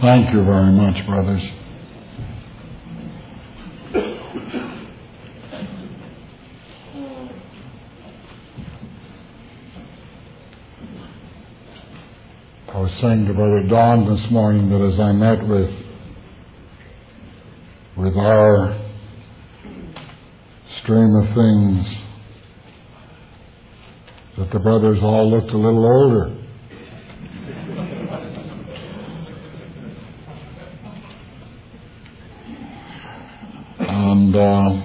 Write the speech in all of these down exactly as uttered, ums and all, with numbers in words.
Thank you very much, brothers. I was saying to Brother Don this morning that as I met with with our stream of things, that the brothers all looked a little older. And uh,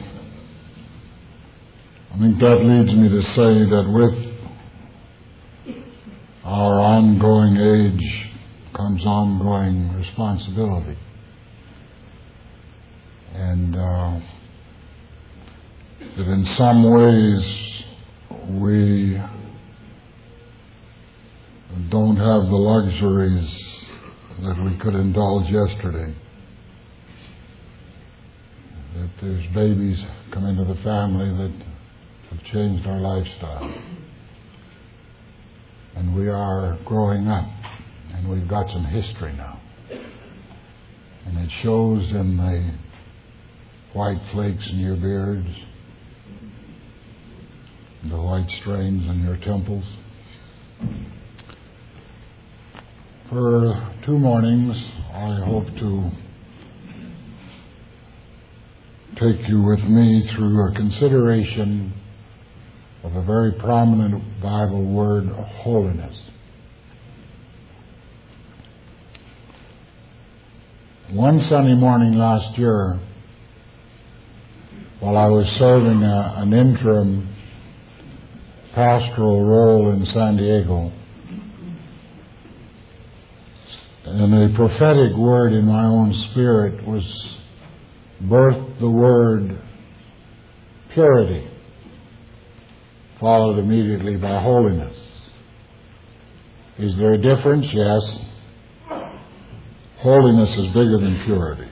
I think that leads me to say that with our ongoing age comes ongoing responsibility. And uh, that in some ways we don't have the luxuries that we could indulge yesterday. That there's babies come into the family that have changed our lifestyle. And we are growing up, and we've got some history now. And it shows in the white flakes in your beards, the white strains in your temples. For two mornings, I hope to take you with me through a consideration of a very prominent Bible word, holiness. One Sunday morning last year, while I was serving a, an interim pastoral role in San Diego, and a prophetic word in my own spirit was birthed the word purity, followed immediately by holiness. Is there a difference? Yes. Holiness is bigger than purity.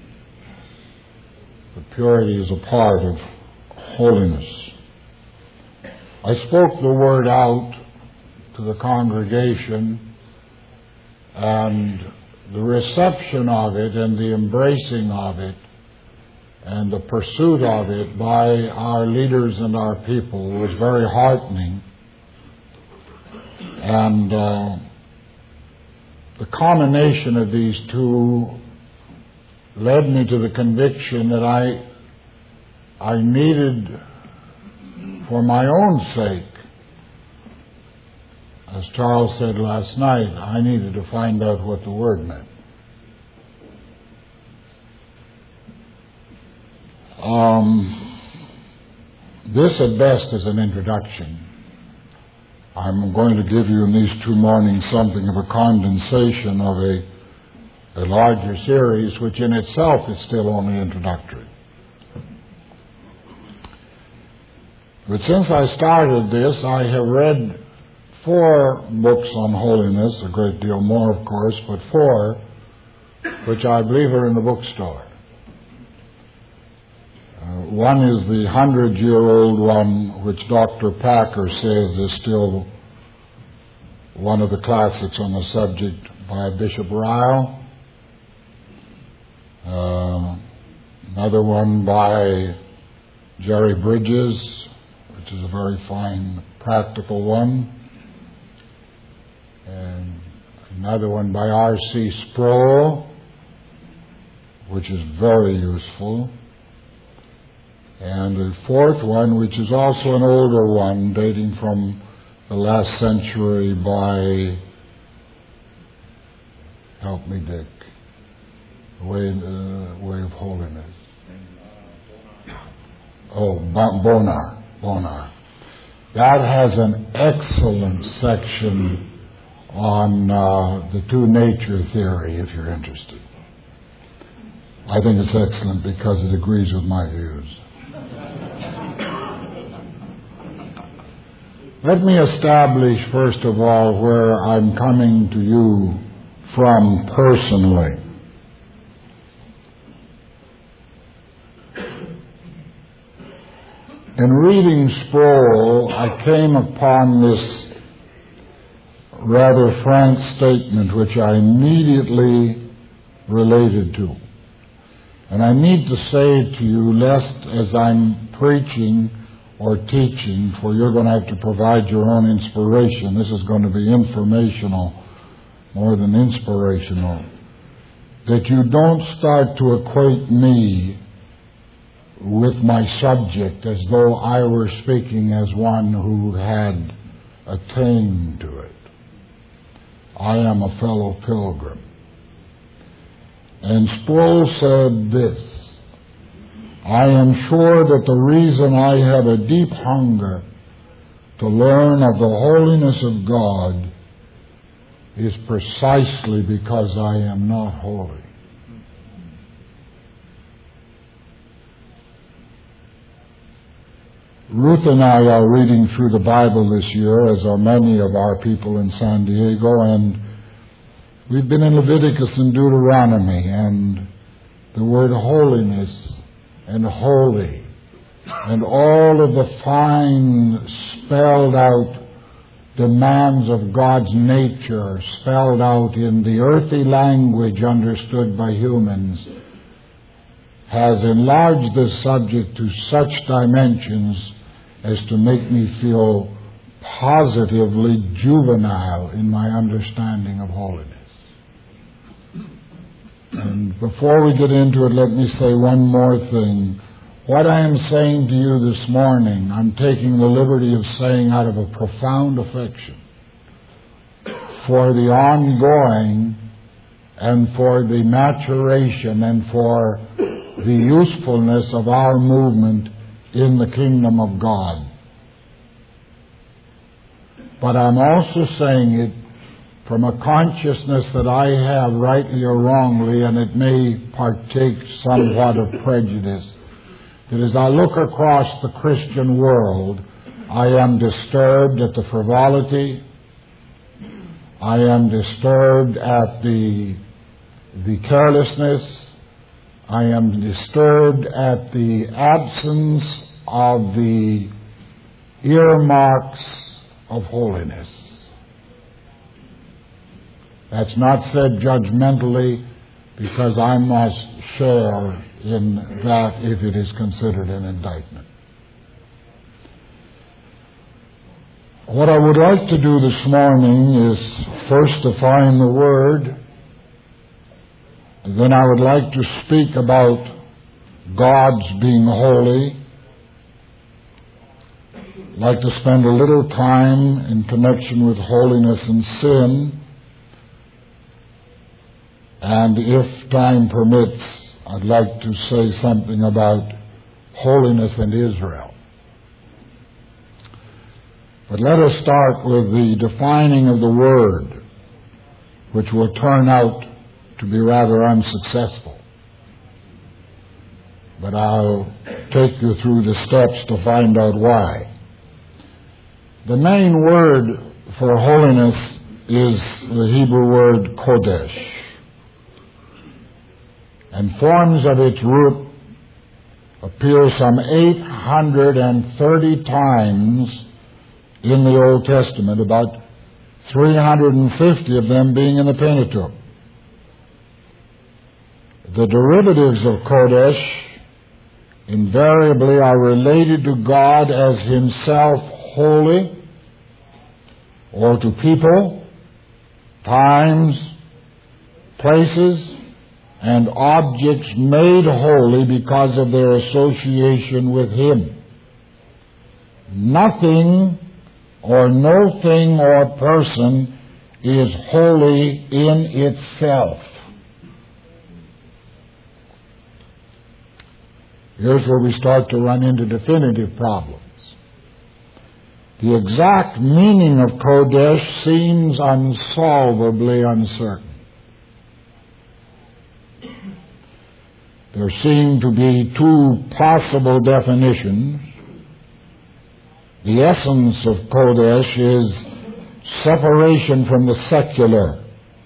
But purity is a part of holiness. I spoke the word out to the congregation, and the reception of it and the embracing of it and the pursuit of it by our leaders and our people was very heartening. And uh, the combination of these two led me to the conviction that I I needed, for my own sake, as Charles said last night, I needed to find out what the word meant. Um, this at best is an introduction. I'm going to give you in these two mornings something of a condensation of a, a larger series, which in itself is still only introductory. But since I started this, I have read four books on holiness, a great deal more, of course, but four, which I believe are in the bookstore. Uh, one is the hundred-year-old one, which Doctor Packer says is still one of the classics on the subject, by Bishop Ryle. Uh, another one by Jerry Bridges, which is a very fine, practical one. And another one by R C Sproul, which is very useful. And a fourth one, which is also an older one, dating from the last century, by, help me, Dick, Way, uh, Way of Holiness. Oh, Bonar, Bonar. That has an excellent section on uh, the two-nature theory, if you're interested. I think it's excellent because it agrees with my views. Let me establish, first of all, where I'm coming to you from personally. In reading Sproul, I came upon this rather frank statement, which I immediately related to. And I need to say to you, lest as I'm preaching or teaching, for you're going to have to provide your own inspiration. This is going to be informational more than inspirational. That you don't start to equate me with my subject as though I were speaking as one who had attained to it. I am a fellow pilgrim. And Sproul said this, I am sure that the reason I have a deep hunger to learn of the holiness of God is precisely because I am not holy. Ruth and I are reading through the Bible this year, as are many of our people in San Diego, and we've been in Leviticus and Deuteronomy, and the word holiness and holy and all of the fine spelled out demands of God's nature spelled out in the earthy language understood by humans has enlarged this subject to such dimensions as to make me feel positively juvenile in my understanding of holiness. And before we get into it, let me say one more thing. What I am saying to you this morning, I'm taking the liberty of saying out of a profound affection for the ongoing and for the maturation and for the usefulness of our movement in the kingdom of God. But I'm also saying it from a consciousness that I have, rightly or wrongly, and it may partake somewhat of prejudice, that as I look across the Christian world, I am disturbed at the frivolity, I am disturbed at the, the carelessness, I am disturbed at the absence of the earmarks of holiness. That's not said judgmentally, because I must share in that if it is considered an indictment. What I would like to do this morning is first define the word. Then I would like to speak about God's being holy. I'd like to spend a little time in connection with holiness and sin. And if time permits, I'd like to say something about holiness and Israel. But let us start with the defining of the word, which will turn out to be rather unsuccessful. But I'll take you through the steps to find out why. The main word for holiness is the Hebrew word kodesh, and forms of its root appear some eight hundred thirty times in the Old Testament, about three hundred fifty of them being in the Pentateuch. The derivatives of kodesh invariably are related to God as himself holy, or to people, times, places, and objects made holy because of their association with him. Nothing or no thing or person is holy in itself. Here's where we start to run into definitive problems. The exact meaning of Kodesh seems unsolvably uncertain. There seem to be two possible definitions. The essence of Kodesh is separation from the secular,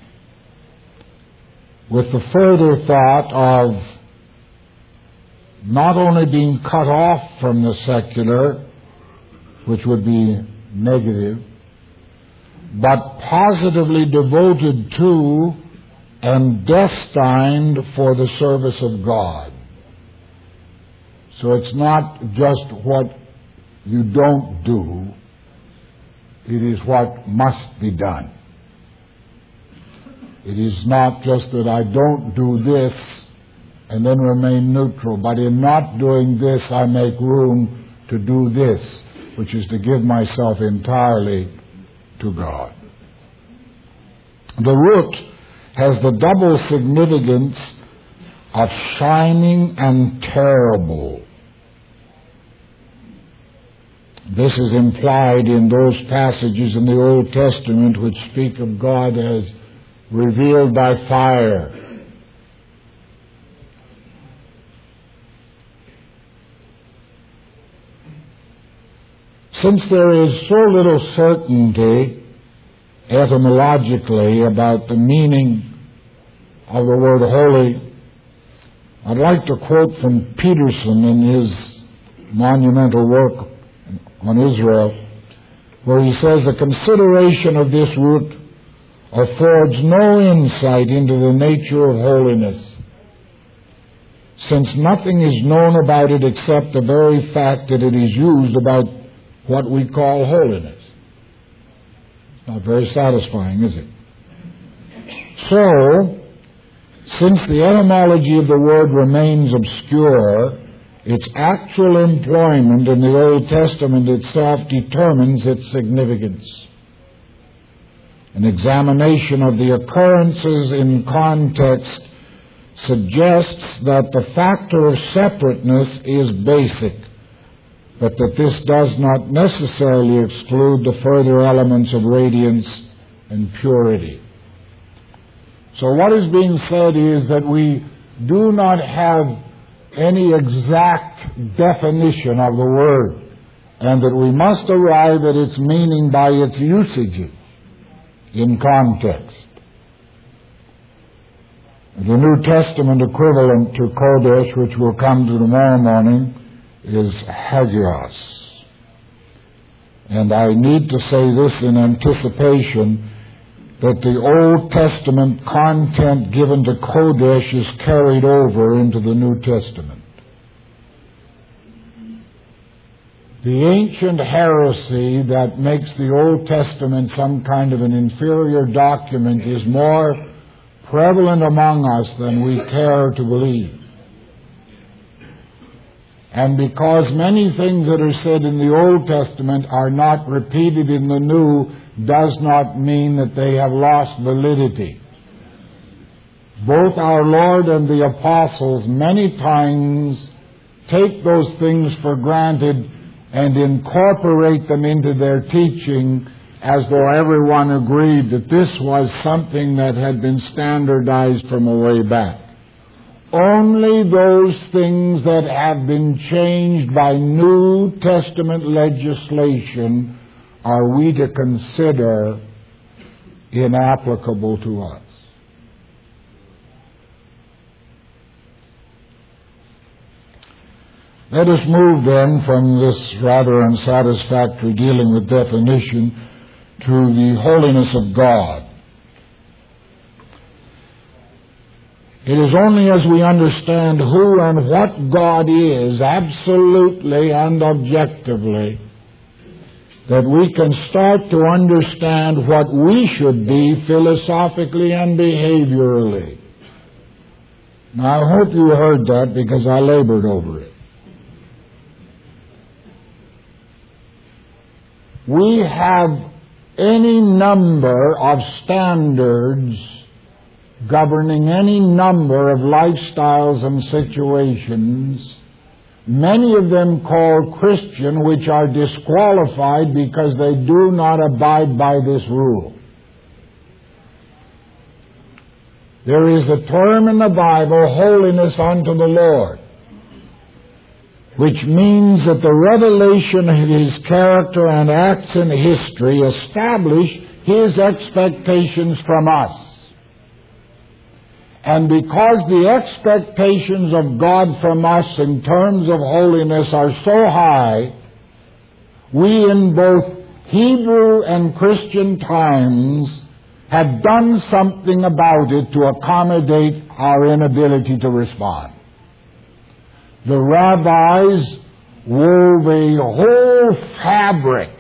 with the further thought of not only being cut off from the secular, which would be negative, but positively devoted to and destined for the service of God. So it's not just what you don't do, it is what must be done. It is not just that I don't do this and then remain neutral, but in not doing this I make room to do this, which is to give myself entirely to God. The root has the double significance of shining and terrible. This is implied in those passages in the Old Testament which speak of God as revealed by fire. Since there is so little certainty etymologically about the meaning of the word holy, I'd like to quote from Peterson in his monumental work on Israel, where he says, "The consideration of this root affords no insight into the nature of holiness, since nothing is known about it except the very fact that it is used about what we call holiness." It's not very satisfying, is it? So, since the etymology of the word remains obscure, its actual employment in the Old Testament itself determines its significance. An examination of the occurrences in context suggests that the factor of separateness is basic, but that this does not necessarily exclude the further elements of radiance and purity. So what is being said is that we do not have any exact definition of the word, and that we must arrive at its meaning by its usages in context. The New Testament equivalent to Kodesh, which we'll come to tomorrow morning, is Hagios. And I need to say this in anticipation, that the Old Testament content given to Kodesh is carried over into the New Testament. The ancient heresy that makes the Old Testament some kind of an inferior document is more prevalent among us than we care to believe. And because many things that are said in the Old Testament are not repeated in the New, does not mean that they have lost validity. Both our Lord and the apostles many times take those things for granted and incorporate them into their teaching as though everyone agreed that this was something that had been standardized from a way back. Only those things that have been changed by New Testament legislation are we to consider inapplicable to us. Let us move then from this rather unsatisfactory dealing with definition to the holiness of God. It is only as we understand who and what God is, absolutely and objectively, that we can start to understand what we should be philosophically and behaviorally. Now, I hope you heard that because I labored over it. We have any number of standards governing any number of lifestyles and situations, many of them called Christian, which are disqualified because they do not abide by this rule. There is a term in the Bible, holiness unto the Lord, which means that the revelation of His character and acts in history establish His expectations from us. And because the expectations of God from us in terms of holiness are so high, we in both Hebrew and Christian times had done something about it to accommodate our inability to respond. The rabbis wove a whole fabric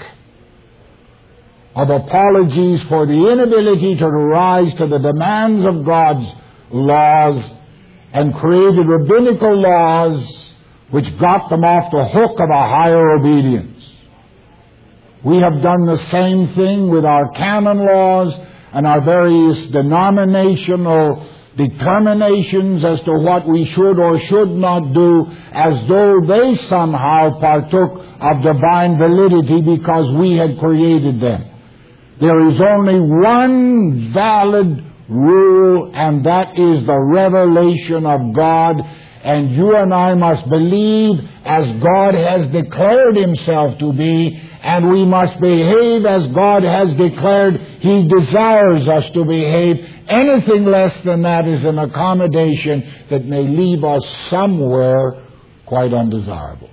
of apologies for the inability to rise to the demands of God's laws, and created rabbinical laws which got them off the hook of a higher obedience. We have done the same thing with our canon laws and our various denominational determinations as to what we should or should not do, as though they somehow partook of divine validity because we had created them. There is only one valid rule, and that is the revelation of God, and you and I must believe as God has declared Himself to be, and we must behave as God has declared He desires us to behave. Anything less than that is an accommodation that may leave us somewhere quite undesirable.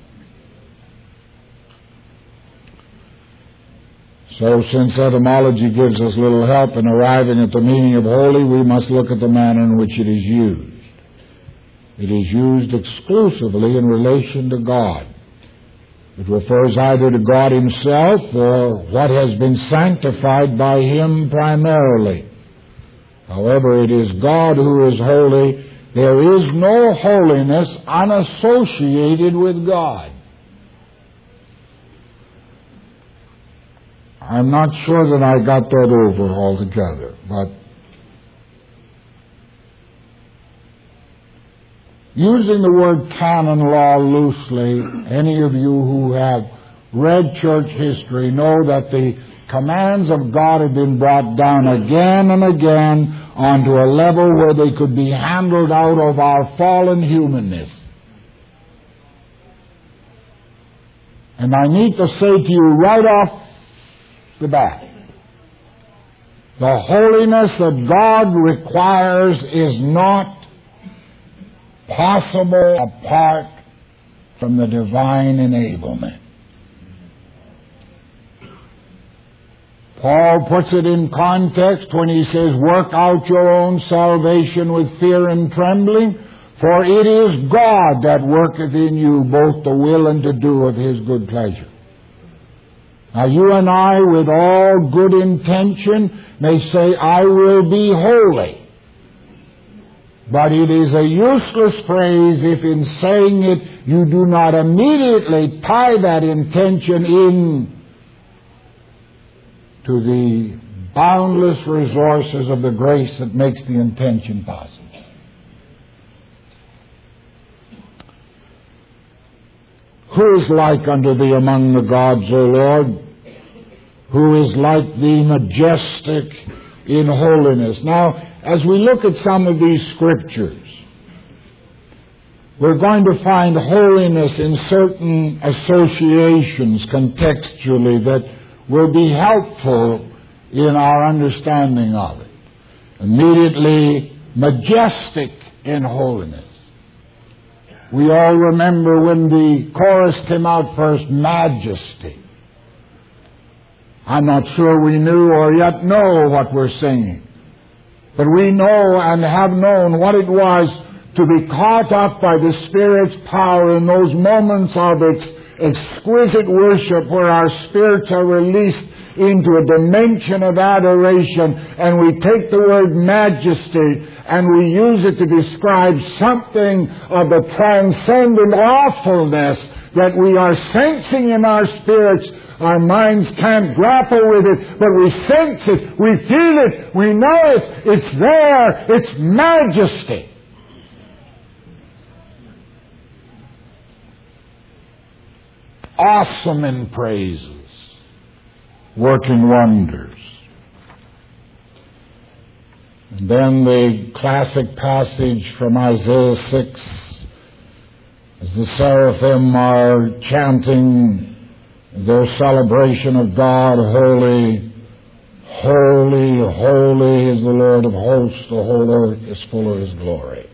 So, since etymology gives us little help in arriving at the meaning of holy, we must look at the manner in which it is used. It is used exclusively in relation to God. It refers either to God Himself or what has been sanctified by Him primarily. However, it is God who is holy. There is no holiness unassociated with God. I'm not sure that I got that over altogether, but using the word canon law loosely, any of you who have read church history know that the commands of God have been brought down again and again onto a level where they could be handled out of our fallen humanness. And I need to say to you right off the bat, the holiness that God requires is not possible apart from the divine enablement. Paul puts it in context when he says, work out your own salvation with fear and trembling, for it is God that worketh in you both to will and to do of His good pleasure. Now you and I, with all good intention, may say, I will be holy. But it is a useless phrase if in saying it you do not immediately tie that intention in to the boundless resources of the grace that makes the intention possible. Who is like unto thee among the gods, O Lord? Who is like thee, majestic in holiness? Now, as we look at some of these scriptures, we're going to find holiness in certain associations contextually that will be helpful in our understanding of it. Immediately, majestic in holiness. We all remember when the chorus came out first, majesty. I'm not sure we knew or yet know what we're singing. But we know and have known what it was to be caught up by the Spirit's power in those moments of ex- exquisite worship where our spirits are released into a dimension of adoration, and we take the word majesty and we use it to describe something of the transcendent awfulness that we are sensing in our spirits. Our minds can't grapple with it, but we sense it, we feel it, we know it, it's there, it's majesty. Awesome in praises, working wonders. And then the classic passage from Isaiah six, as the seraphim are chanting their celebration of God, holy, holy, holy is the Lord of hosts, the whole earth is full of His glory.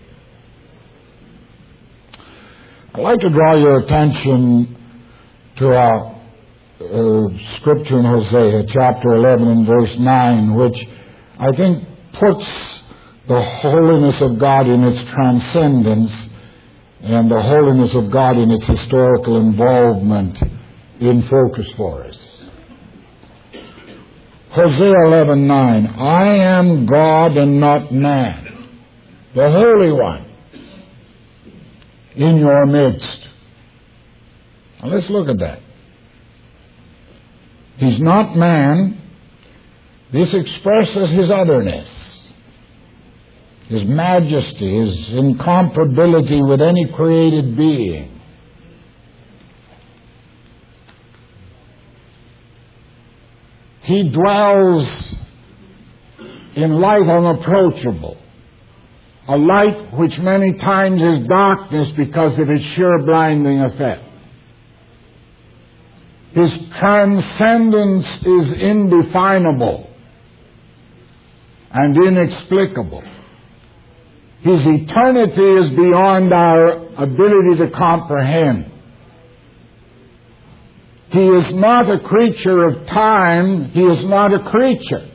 I'd like to draw your attention to a, a scripture in Hosea, chapter eleven and verse nine, which I think, puts the holiness of God in its transcendence and the holiness of God in its historical involvement in focus for us. Hosea eleven nine, I am God and not man, the Holy One in your midst. Now let's look at that. He's not man. This expresses his otherness, his majesty, his incomparability with any created being. He dwells in light unapproachable, a light which many times is darkness because of its sheer blinding effect. His transcendence is indefinable and inexplicable. His eternity is beyond our ability to comprehend. He is not a creature of time. He is not a creature.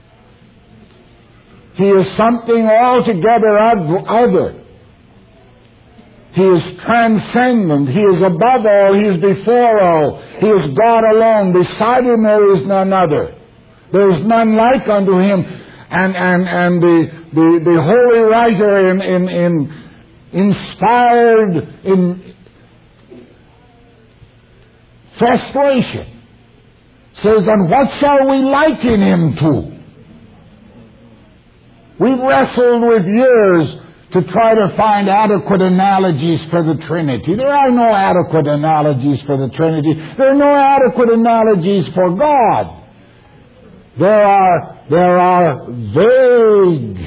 He is something altogether other. He is transcendent. He is above all. He is before all. He is God alone. Beside him there is none other. There is none like unto him. And and and the the, the holy writer in in, in inspired in frustration says, and what shall we liken him to? We've wrestled with years to try to find adequate analogies for the Trinity. There are no adequate analogies for the Trinity. There are no adequate analogies for God. There are, there are vague,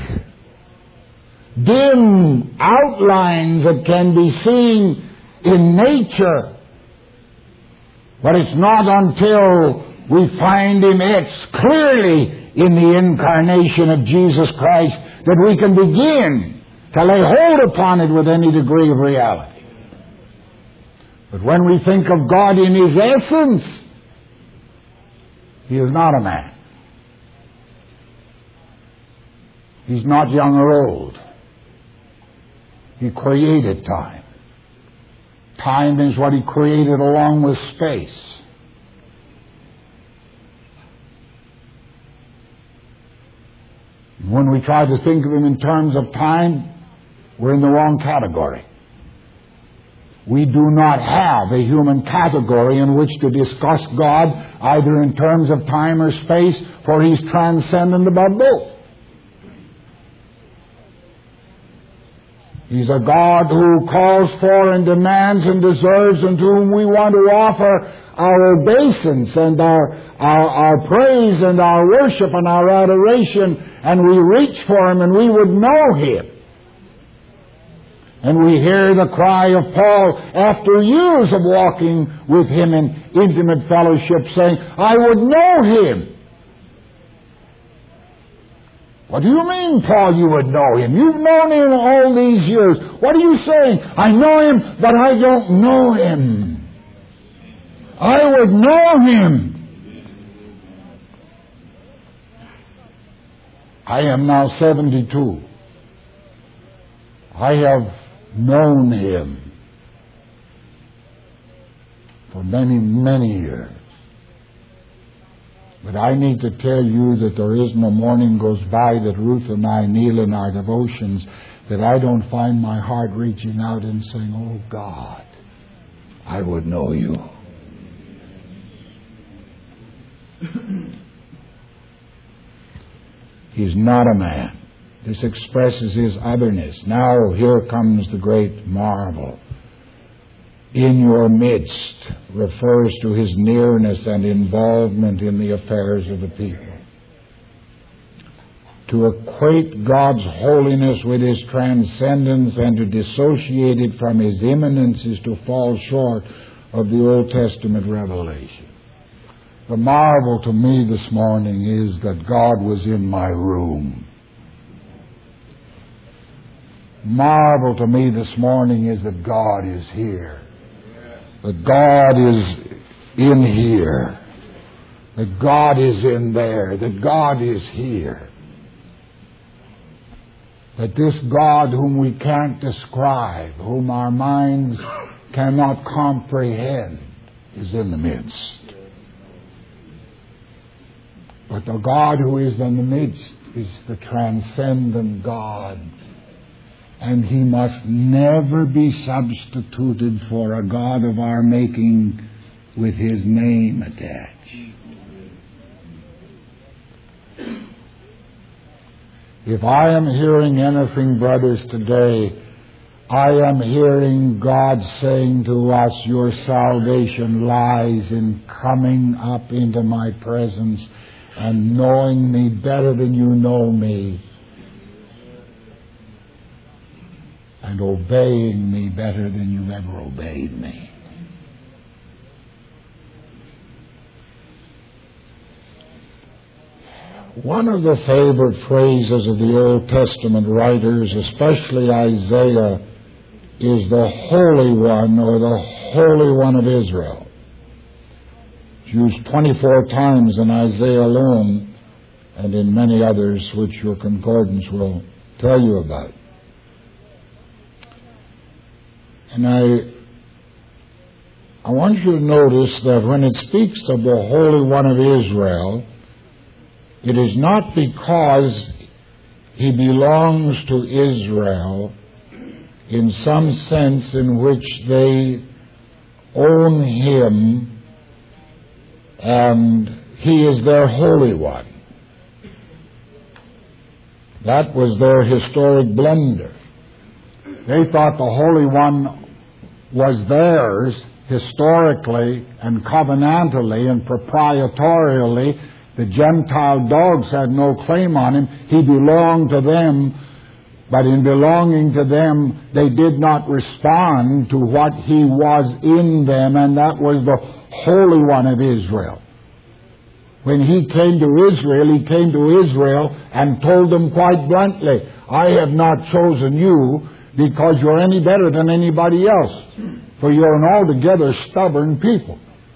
dim outlines that can be seen in nature. But it's not until we find him etched clearly in the incarnation of Jesus Christ that we can begin to lay hold upon it with any degree of reality. But when we think of God in his essence, he is not a man. He's not young or old. He created time. Time is what he created along with space. When we try to think of him in terms of time, we're in the wrong category. We do not have a human category in which to discuss God either in terms of time or space, for he's transcendent above both. He's a God who calls for and demands and deserves, and to whom we want to offer our obeisance and our, our, our praise and our worship and our adoration, and we reach for him and we would know him. And we hear the cry of Paul after years of walking with him in intimate fellowship saying, I would know him. What do you mean, Paul, you would know him? You've known him all these years. What are you saying? I know him, but I don't know him. I would know him. I am now seventy-two. I have known him for many, many years. But I need to tell you that there isn't a morning goes by that Ruth and I kneel in our devotions that I don't find my heart reaching out and saying, oh God, I would know you. He's not a man. This expresses his otherness. Now here comes the great marvel. In your midst refers to his nearness and involvement in the affairs of the people. To equate God's holiness with his transcendence and to dissociate it from his immanence is to fall short of the Old Testament revelation. The marvel to me this morning is that God was in my room. Marvel to me this morning is that God is here. That God is in here. That God is in there. That God is here. that this God whom we can't describe, whom our minds cannot comprehend, is in the midst. But the God who is in the midst is the transcendent God. And He must never be substituted for a God of our making with His name attached. If I am hearing anything, brothers, today, I am hearing God saying to us, your salvation lies in coming up into my presence and knowing me better than you know me, and obeying me better than you've ever obeyed me. One of the favorite phrases of the Old Testament writers, especially Isaiah, is the Holy One or the Holy One of Israel. It's used twenty-four times in Isaiah alone and in many others which your concordance will tell you about. And I I want you to notice that when it speaks of the Holy One of Israel, it is not because He belongs to Israel in some sense in which they own Him and He is their Holy One. That was their historic blunder. They thought the Holy One was theirs historically and covenantally and proprietorially. The Gentile dogs had no claim on Him. He belonged to them, but in belonging to them, they did not respond to what He was in them, and that was the Holy One of Israel. When He came to Israel, He came to Israel and told them quite bluntly, I have not chosen you because you're any better than anybody else, for you're an altogether stubborn people.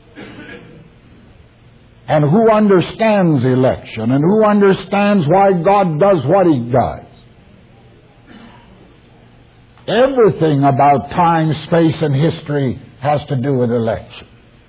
And who understands election? And who understands why God does what He does? Everything about time, space, and history has to do with election.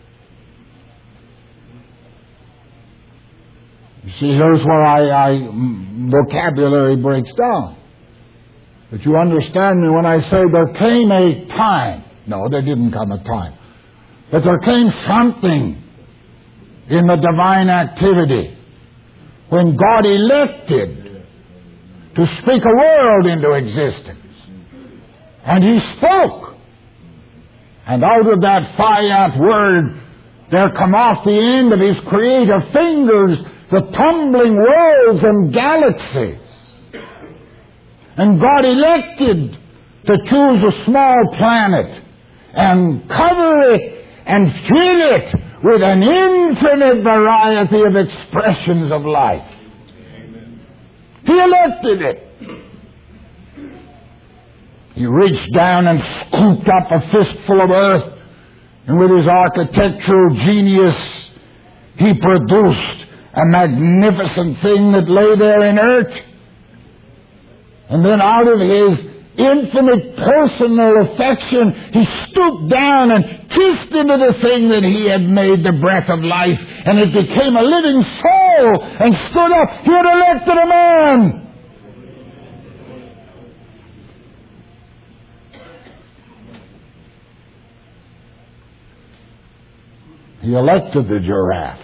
You see, here's where I, I vocabulary breaks down. But you understand me when I say there came a time. No, there didn't come a time. But there came something in the divine activity when God elected to speak a world into existence. And He spoke. And out of that fiat word there come off the end of His creative fingers the tumbling worlds and galaxies. And God elected to choose a small planet and cover it and fill it with an infinite variety of expressions of life. He elected it. He reached down and scooped up a fistful of earth, and with His architectural genius, He produced a magnificent thing that lay there inert. And then out of His infinite personal affection, He stooped down and kissed into the thing that He had made the breath of life, and it became a living soul and stood up. He had elected a man. He elected the giraffe.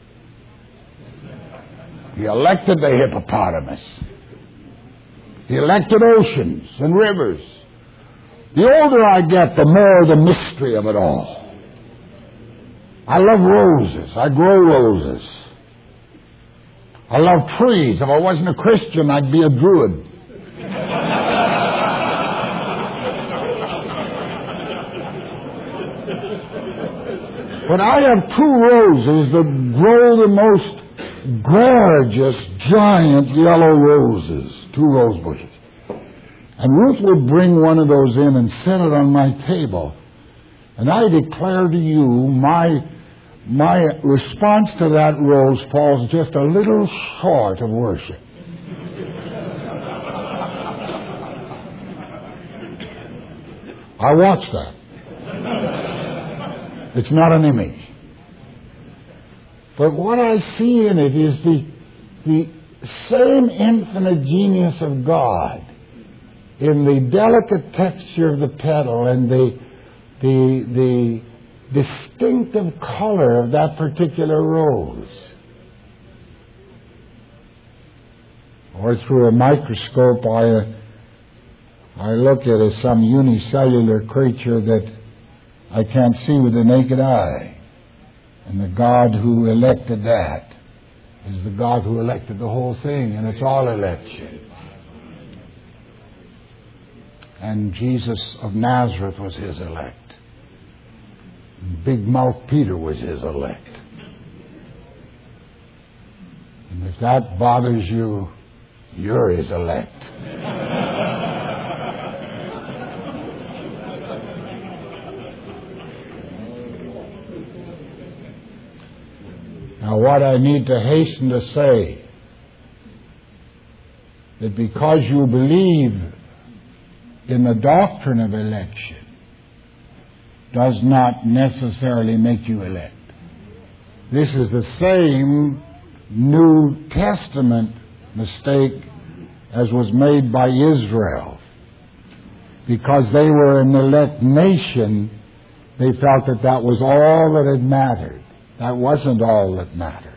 He elected the hippopotamus. He elected oceans and rivers. The older I get, the more the mystery of it all. I love roses. I grow roses. I love trees. If I wasn't a Christian, I'd be a Druid. But I have two roses that grow the most gorgeous, giant yellow roses. Two rose bushes. And Ruth would bring one of those in and set it on my table. And I declare to you, my, my response to that rose falls just a little short of worship. I watched that. It's not an image. But what I see in it is the, the same infinite genius of God in the delicate texture of the petal and the, the, the distinctive color of that particular rose. Or through a microscope, I, I look at it as some unicellular creature that I can't see with the naked eye. And the God who elected that is the God who elected the whole thing, and it's all election. And Jesus of Nazareth was his elect. And Big Mouth Peter was his elect. And if that bothers you, you're his elect. Now, what I need to hasten to say, that because you believe in the doctrine of election, does not necessarily make you elect. This is the same New Testament mistake as was made by Israel. Because they were an elect nation, they felt that that was all that had mattered. That wasn't all that mattered.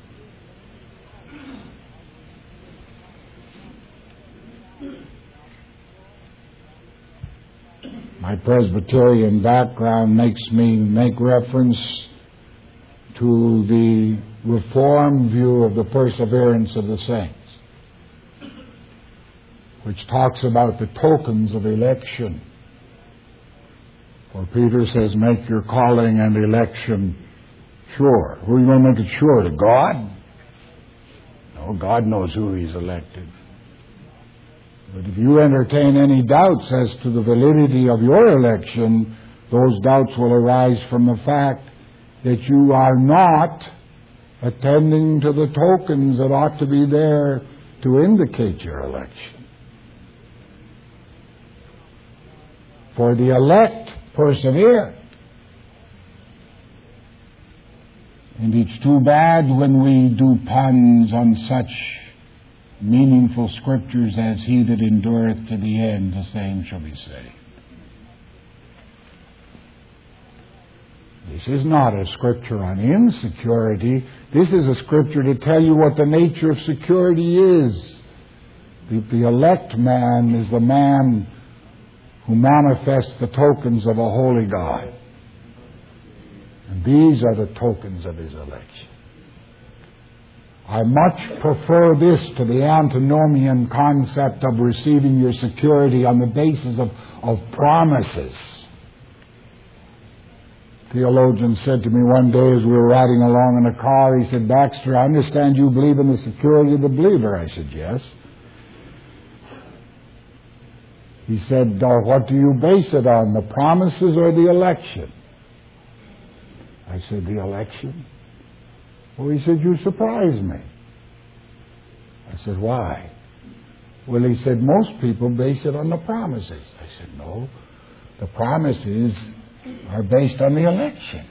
My Presbyterian background makes me make reference to the Reformed view of the perseverance of the saints, which talks about the tokens of election. For Peter says, make your calling and election sure. Who are you going to make it sure? To God? No, God knows who He's elected. But if you entertain any doubts as to the validity of your election, those doubts will arise from the fact that you are not attending to the tokens that ought to be there to indicate your election. For the elect persevere. And it's too bad when we do puns on such meaningful scriptures as he that endureth to the end, the same shall be saved. This is not a scripture on insecurity. This is a scripture to tell you what the nature of security is. The, the elect man is the man who manifests the tokens of a holy God. And these are the tokens of his election. I much prefer this to the antinomian concept of receiving your security on the basis of, of promises. Theologian said to me one day as we were riding along in a car, he said, Baxter, I understand you believe in the security of the believer. I said, yes. He said, uh, what do you base it on, the promises or the election? I said, the election? Well, he said, you surprise me. I said, why? Well, he said, most people base it on the promises. I said, no, the promises are based on the election.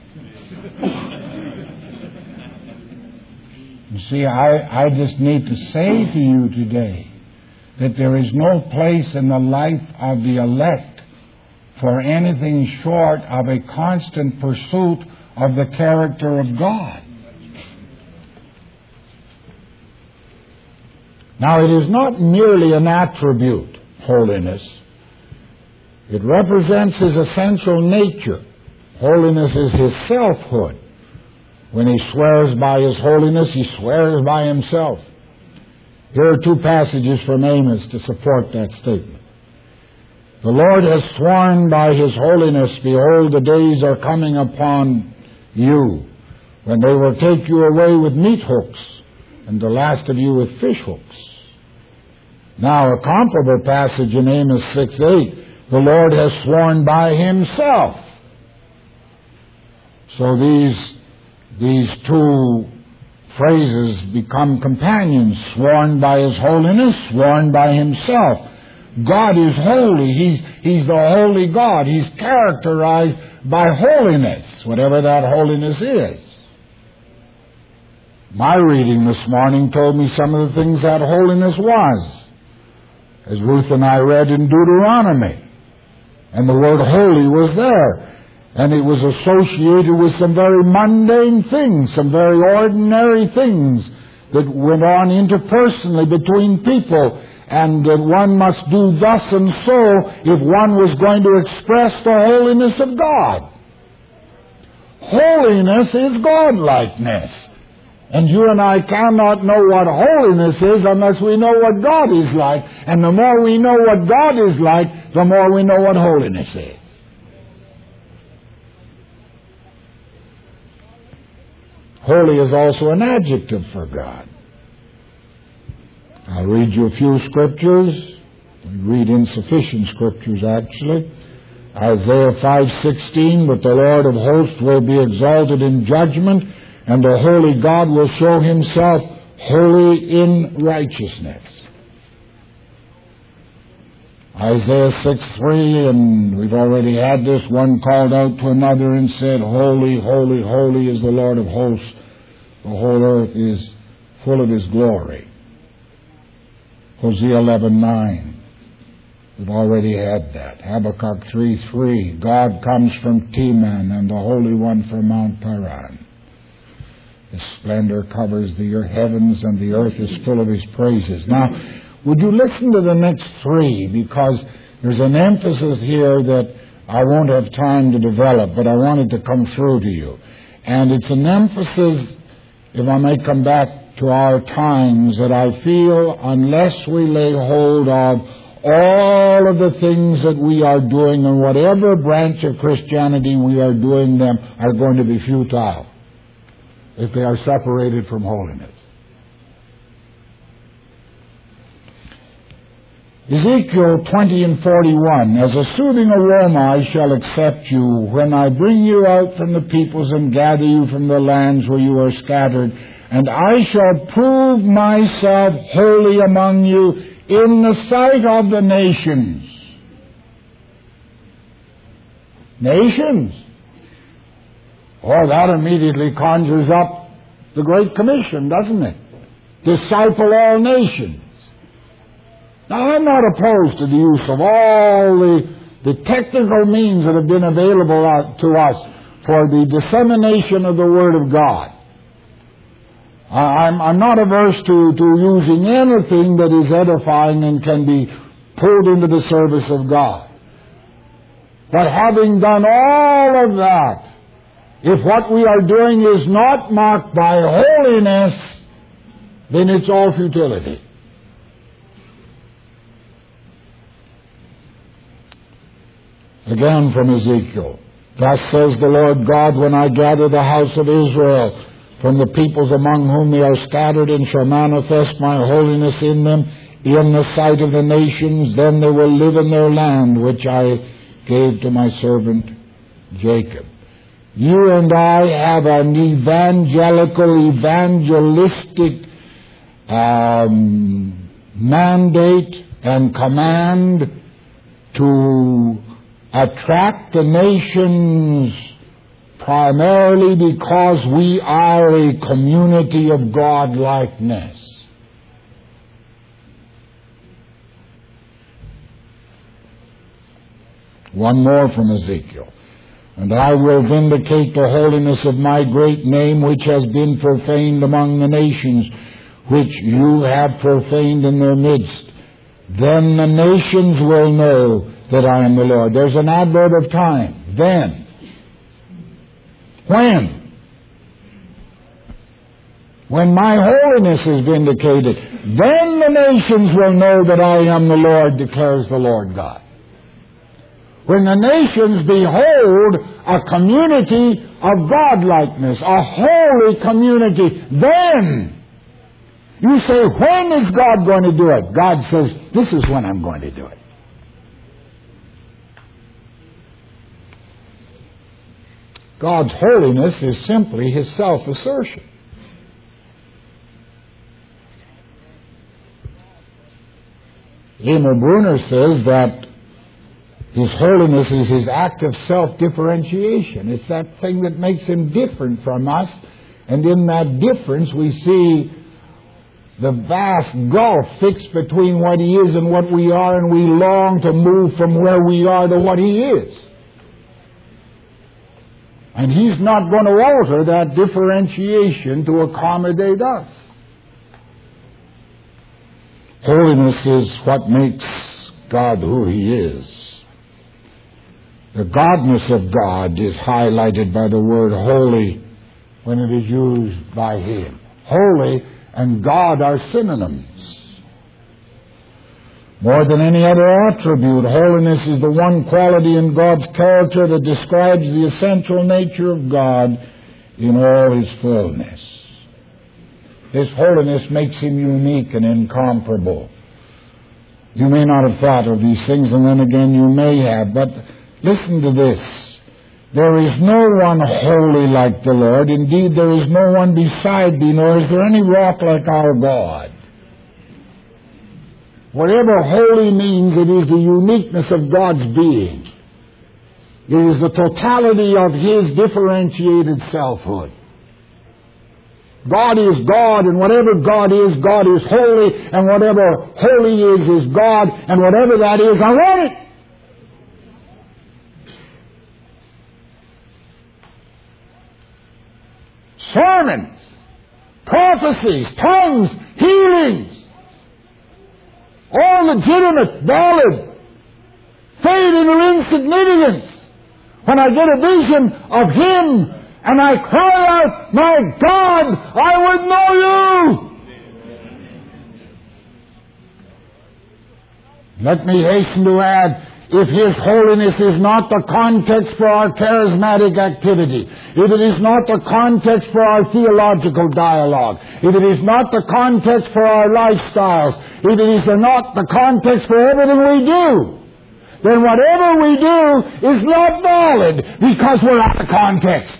You see, I, I just need to say to you today that there is no place in the life of the elect for anything short of a constant pursuit of the character of God. Now, it is not merely an attribute, holiness. It represents his essential nature. Holiness is his selfhood. When he swears by his holiness, he swears by himself. Here are two passages from Amos to support that statement. The Lord has sworn by his holiness, behold, the days are coming upon you, when they will take you away with meat hooks, and the last of you with fish hooks. Now, a comparable passage in Amos six eight, the Lord has sworn by himself. So these, these two phrases become companions, sworn by his holiness, sworn by himself. God is holy. He's, he's the holy God. He's characterized by holiness, whatever that holiness is. My reading this morning told me some of the things that holiness was, as Ruth and I read in Deuteronomy. And the word holy was there. And it was associated with some very mundane things, some very ordinary things that went on interpersonally between people, and that one must do thus and so if one was going to express the holiness of God. Holiness is godlikeness. And you and I cannot know what holiness is unless we know what God is like. And the more we know what God is like, the more we know what holiness is. Holy is also an adjective for God. I'll read you a few scriptures. We read insufficient scriptures, actually. Isaiah five sixteen, but the Lord of hosts will be exalted in judgment, and the holy God will show himself holy in righteousness. Isaiah six three, and we've already had this, one called out to another and said, Holy, holy, holy is the Lord of hosts. The whole earth is full of his glory. Hosea eleven nine, we've already had that. Habakkuk three three, God comes from Teman and the Holy One from Mount Paran. His splendor covers the heavens and the earth is full of his praises. Now, would you listen to the next three, because there's an emphasis here that I won't have time to develop, but I wanted to come through to you. And it's an emphasis, if I may come back to our times, that I feel unless we lay hold of all of the things that we are doing, and whatever branch of Christianity we are doing them, are going to be futile if they are separated from holiness. Ezekiel twenty and forty-one, as a soothing aroma I shall accept you when I bring you out from the peoples and gather you from the lands where you are scattered, and I shall prove myself holy among you in the sight of the nations. Nations? Oh, that immediately conjures up the Great Commission, doesn't it? Disciple all nations. Now, I'm not opposed to the use of all the, the technical means that have been available to us for the dissemination of the Word of God. I'm, I'm not averse to, to using anything that is edifying and can be pulled into the service of God. But having done all of that, if what we are doing is not marked by holiness, then it's all futility. Again from Ezekiel, thus says the Lord God, when I gather the house of Israel from the peoples among whom they are scattered, and shall manifest my holiness in them in the sight of the nations, then they will live in their land, which I gave to my servant Jacob. You and I have an evangelical, evangelistic um, mandate and command to attract the nations, primarily because we are a community of godlikeness. One more from Ezekiel. And I will vindicate the holiness of my great name, which has been profaned among the nations, which you have profaned in their midst. Then the nations will know that I am the Lord. There's an adverb of time. Then. When? When my holiness is vindicated, then the nations will know that I am the Lord, declares the Lord God. When the nations behold a community of godlikeness, a holy community, then you say, when is God going to do it? God says, this is when I'm going to do it. God's holiness is simply His self-assertion. Emil Brunner says that His holiness is His act of self-differentiation. It's that thing that makes Him different from us, and in that difference we see the vast gulf fixed between what He is and what we are, and we long to move from where we are to what He is. And He's not going to alter that differentiation to accommodate us. Holiness is what makes God who He is. The godness of God is highlighted by the word holy when it is used by Him. Holy and God are synonyms. More than any other attribute, holiness is the one quality in God's character that describes the essential nature of God in all His fullness. His holiness makes Him unique and incomparable. You may not have thought of these things, and then again you may have, but listen to this. There is no one holy like the Lord. Indeed, there is no one beside Thee, nor is there any rock like our God. Whatever holy means, it is the uniqueness of God's being. It is the totality of His differentiated selfhood. God is God, and whatever God is, God is holy, and whatever holy is, is God, and whatever that is, I want it. Sermons, prophecies, tongues, healings, all legitimate, valid, fade into insignificance when I get a vision of Him and I cry out, my God, I would know You. Let me hasten to add, if His holiness is not the context for our charismatic activity, if it is not the context for our theological dialogue, if it is not the context for our lifestyles, if it is not the context for everything we do, then whatever we do is not valid because we're out of context.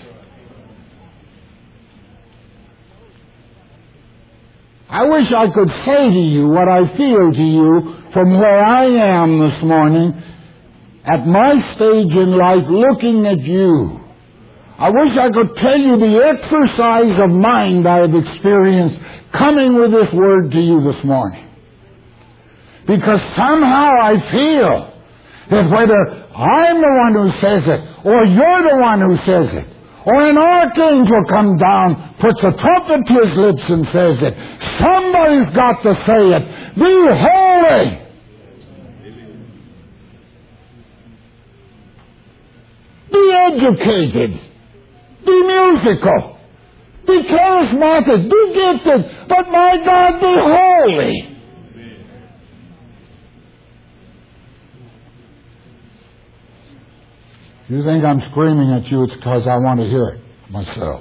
I wish I could say to you what I feel to you from where I am this morning at my stage in life looking at you. I wish I could tell you the exercise of mind I have experienced coming with this word to you this morning. Because somehow I feel that whether I'm the one who says it, or you're the one who says it, or an archangel comes down, puts a trumpet to his lips and says it, somebody's got to say it. Be holy! Be educated. Be musical. Be charismatic. Be gifted. But my God, be holy. If you think I'm screaming at you, it's because I want to hear it myself.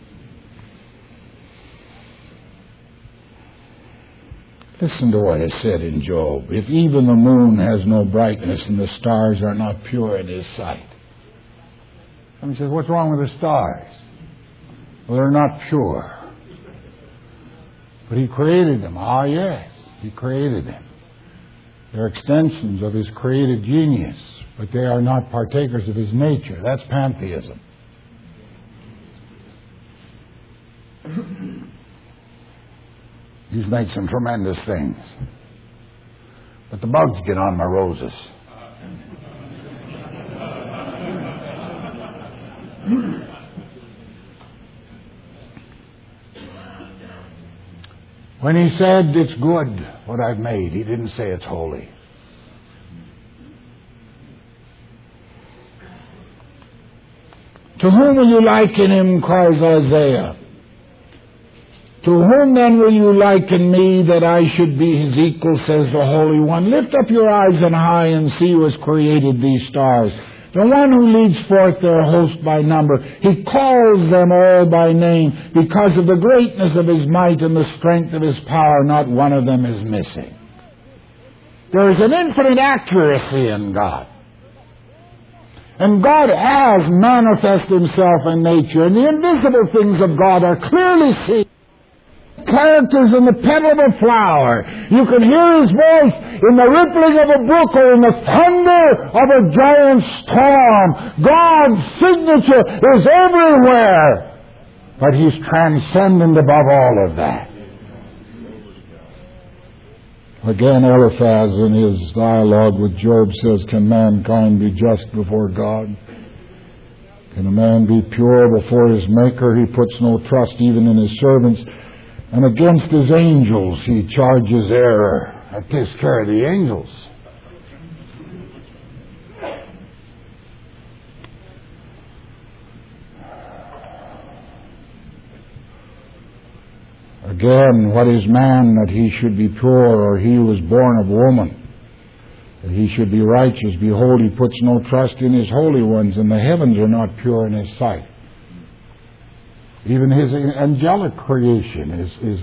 Listen to what is said in Job. If even the moon has no brightness and the stars are not pure in His sight. Somebody says, what's wrong with the stars? Well, they're not pure. But He created them. Ah, yes, He created them. They're extensions of His created genius, but they are not partakers of His nature. That's pantheism. He's made some tremendous things. But the bugs get on my roses. When He said, it's good what I've made, He didn't say it's holy. To whom will you liken Him, cries Isaiah. To whom then will you liken me that I should be His equal, says the Holy One. Lift up your eyes on high and see who has created these stars. The one who leads forth their host by number. He calls them all by name. Because of the greatness of His might and the strength of His power, not one of them is missing. There is an infinite accuracy in God. And God has manifested Himself in nature. And the invisible things of God are clearly seen. characters in the petal of a flower. You can hear His voice in the rippling of a brook or in the thunder of a giant storm. God's signature is everywhere. But He's transcendent above all of that. Again, Eliphaz in his dialogue with Job says, can mankind be just before God? Can a man be pure before his Maker? He puts no trust even in his servants. And against his angels he charges error. That takes care of the angels. Again, what is man that he should be pure, or he who was born of woman that he should be righteous? Behold, he puts no trust in his holy ones, and the heavens are not pure in his sight. Even his angelic creation is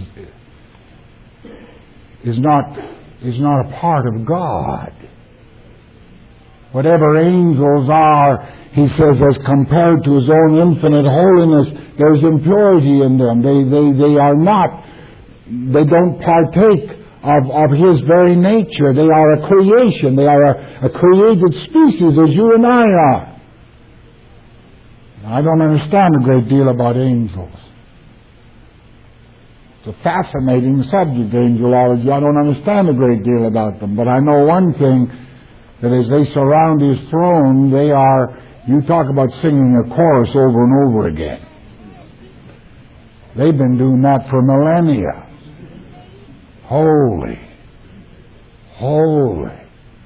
is is not is not a part of God. Whatever angels are, he says, as compared to his own infinite holiness, there's impurity in them. They they they are not. They don't partake of of his very nature. They are a creation. They are a, a created species, as you and I are. I don't understand a great deal about angels. It's a fascinating subject, angelology. I don't understand a great deal about them, but I know one thing, that as they surround His throne, they are, you talk about singing a chorus over and over again. They've been doing that for millennia. Holy, holy,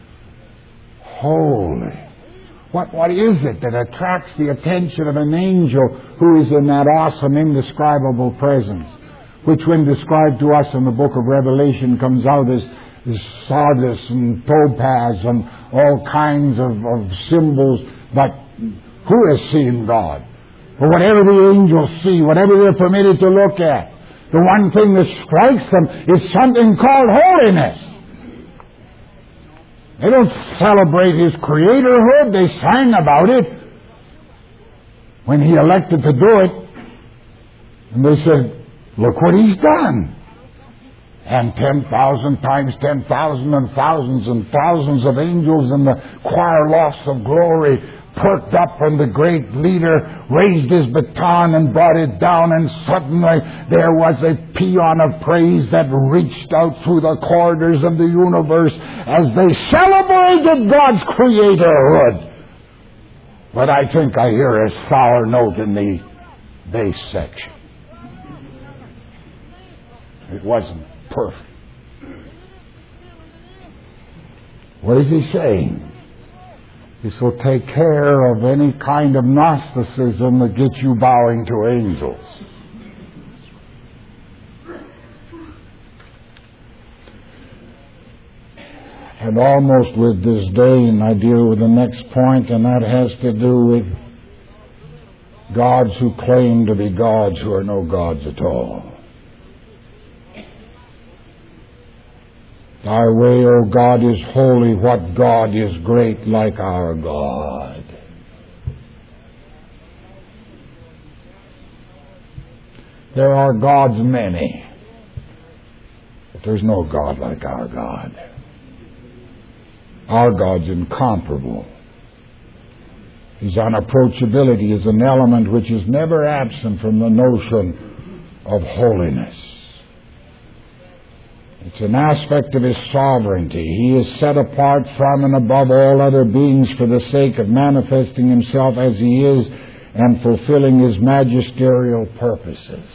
holy. What, what is it that attracts the attention of an angel who is in that awesome, indescribable presence, which when described to us in the book of Revelation comes out as, as sardis and topaz and all kinds of, of symbols. But who has seen God? Or whatever the angels see, whatever they're permitted to look at, the one thing that strikes them is something called holiness. They don't celebrate His creatorhood. They sang about it when He elected to do it. And they said, look what He's done. And ten thousand times ten thousand and thousands and thousands of angels in the choir lofts of glory perked up, and the great leader raised his baton and brought it down, and suddenly there was a paean of praise that reached out through the corridors of the universe as they celebrated God's creatorhood. But I think I hear a sour note in the bass section. It wasn't perfect. What is he saying? This will take care of any kind of Gnosticism that gets you bowing to angels. And almost with disdain, I deal with the next point, and that has to do with gods who claim to be gods who are no gods at all. Thy way, O God, is holy. What God is great like our God? There are gods many, but there's no God like our God. Our God's incomparable. His unapproachability is an element which is never absent from the notion of holiness. It's an aspect of His sovereignty. He is set apart from and above all other beings for the sake of manifesting Himself as He is and fulfilling His magisterial purposes.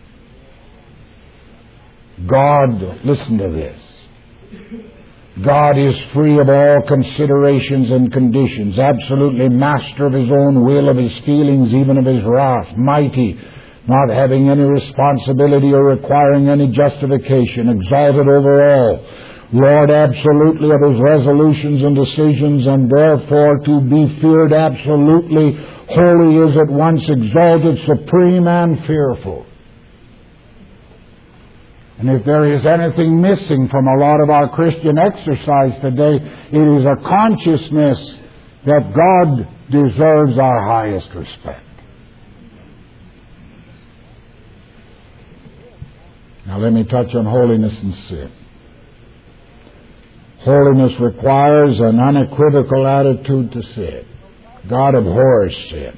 God, listen to this, God is free of all considerations and conditions, absolutely master of His own will, of His feelings, even of His wrath, mighty, not having any responsibility or requiring any justification, exalted over all, Lord absolutely of His resolutions and decisions, and therefore to be feared absolutely, holy is at once exalted, supreme, and fearful. And if there is anything missing from a lot of our Christian exercise today, it is a consciousness that God deserves our highest respect. Now Now let me touch on holiness and sin. Holiness requires an unequivocal attitude to sin. God abhors sin.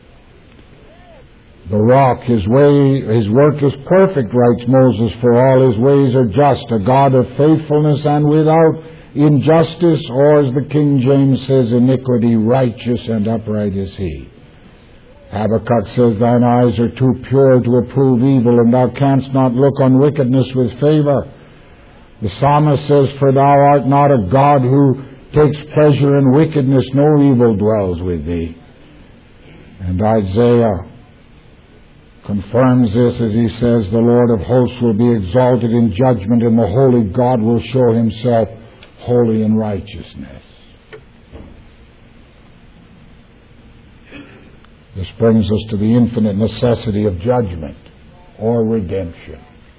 The rock, his way, his work is perfect, writes Moses, for all his ways are just, a God of faithfulness and without injustice, or as the King James says, iniquity, righteous and upright is he. Habakkuk says, thine eyes are too pure to approve evil, and thou canst not look on wickedness with favor. The psalmist says, for thou art not a God who takes pleasure in wickedness, no evil dwells with thee. And Isaiah confirms this as he says, the Lord of hosts will be exalted in judgment, and the holy God will show himself holy in righteousness. This brings us to the infinite necessity of judgment or redemption.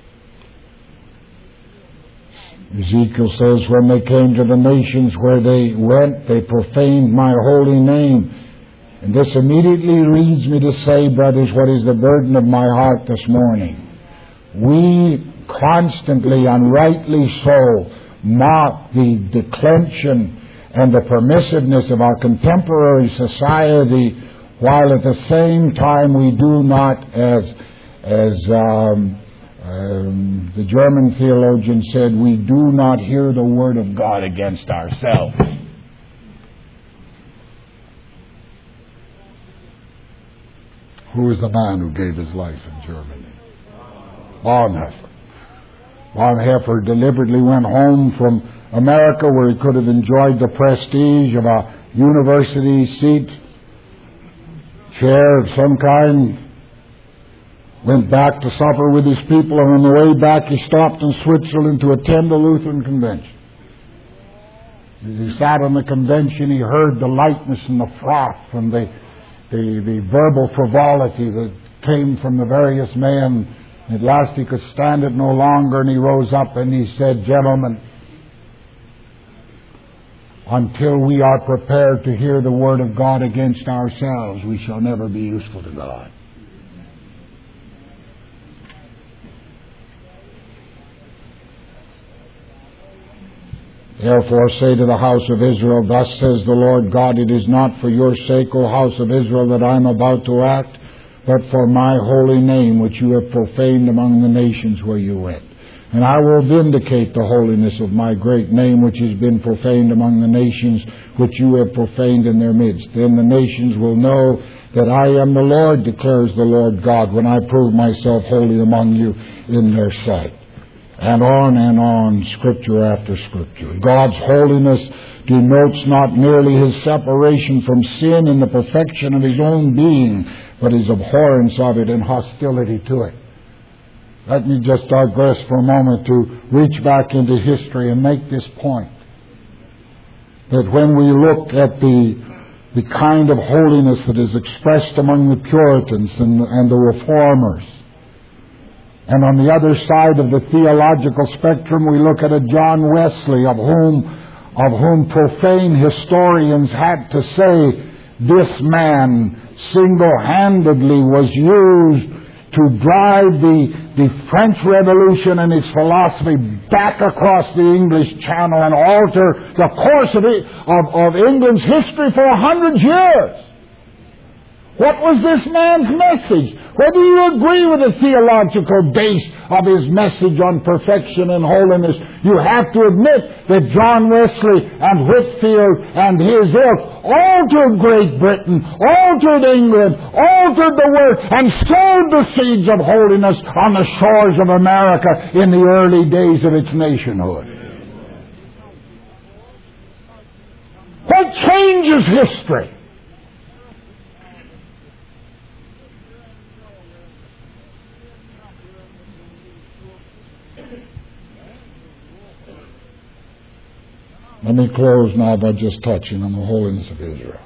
Ezekiel says, when they came to the nations where they went, they profaned my holy name. And this immediately leads me to say, brothers, what is the burden of my heart this morning? We constantly and rightly so mock the declension and the permissiveness of our contemporary society, while at the same time we do not, as as um, um, the German theologian said, we do not hear the word of God against ourselves. Who is the man who gave his life in Germany? Bonhoeffer. Bonhoeffer deliberately went home from America, where he could have enjoyed the prestige of a university seat, chair of some kind, went back to supper with his people, and on the way back he stopped in Switzerland to attend the Lutheran convention. As he sat on the convention, he heard the lightness and the froth and the, the, the verbal frivolity that came from the various men. At last he could stand it no longer, and he rose up and he said, gentlemen, until we are prepared to hear the word of God against ourselves, we shall never be useful to God. Therefore say to the house of Israel, thus says the Lord God, it is not for your sake, O house of Israel, that I am about to act, but for my holy name, which you have profaned among the nations where you went. And I will vindicate the holiness of my great name, which has been profaned among the nations, which you have profaned in their midst. Then the nations will know that I am the Lord, declares the Lord God, when I prove myself holy among you in their sight. And on and on, scripture after scripture. God's holiness denotes not merely his separation from sin and the perfection of his own being, but his abhorrence of it and hostility to it. Let me just digress for a moment to reach back into history and make this point. That when we look at the, the kind of holiness that is expressed among the Puritans and, and the Reformers, and on the other side of the theological spectrum, we look at a John Wesley, of whom, of whom profane historians had to say, this man single-handedly was used to drive the, the French Revolution and its philosophy back across the English Channel and alter the course of, it, of, of England's history for a hundred years. What was this man's message? Whether you agree with the theological base of his message on perfection and holiness, you have to admit that John Wesley and Whitefield and his ilk altered Great Britain, altered England, altered the world, and sowed the seeds of holiness on the shores of America in the early days of its nationhood. What changes history? Let me close now by just touching on the holiness of Israel.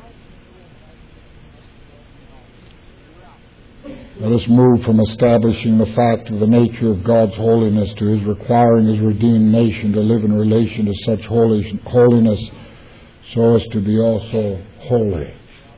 Let us move from establishing the fact of the nature of God's holiness to his requiring his redeemed nation to live in relation to such holy, holiness so as to be also holy.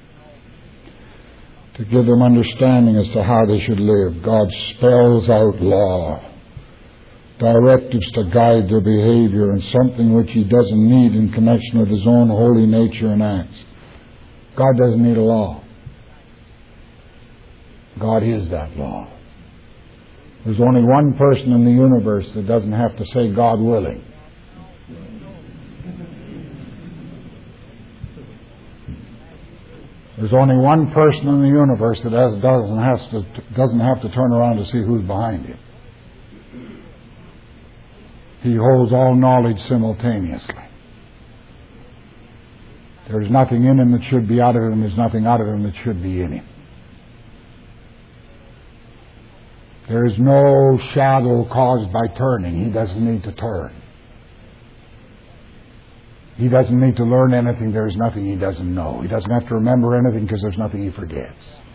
To give them understanding as to how they should live. God spells out law. directives to guide their behavior and something which he doesn't need in connection with his own holy nature and acts. God doesn't need a law. God is that law. There's only one person in the universe that doesn't have to say God willing. There's only one person in the universe that has, doesn't, have to, doesn't have to turn around to see who's behind him. He holds all knowledge simultaneously. There's nothing in him that should be out of him. There's nothing out of him that should be in him. There is no shadow caused by turning. He doesn't need to turn. He doesn't need to learn anything. There's nothing he doesn't know. He doesn't have to remember anything because there's nothing he forgets.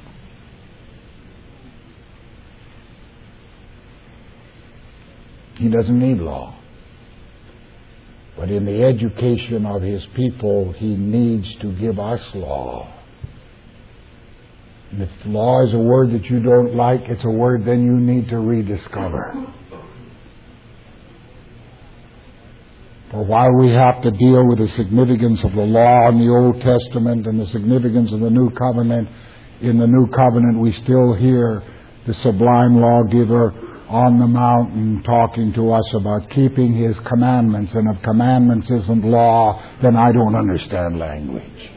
He doesn't need law. But in the education of his people, he needs to give us law. And if law is a word that you don't like, it's a word then you need to rediscover. For while we have to deal with the significance of the law in the Old Testament and the significance of the New Covenant, in the New Covenant we still hear the sublime lawgiver on the mountain talking to us about keeping his commandments. And if commandments isn't law, then I don't understand language.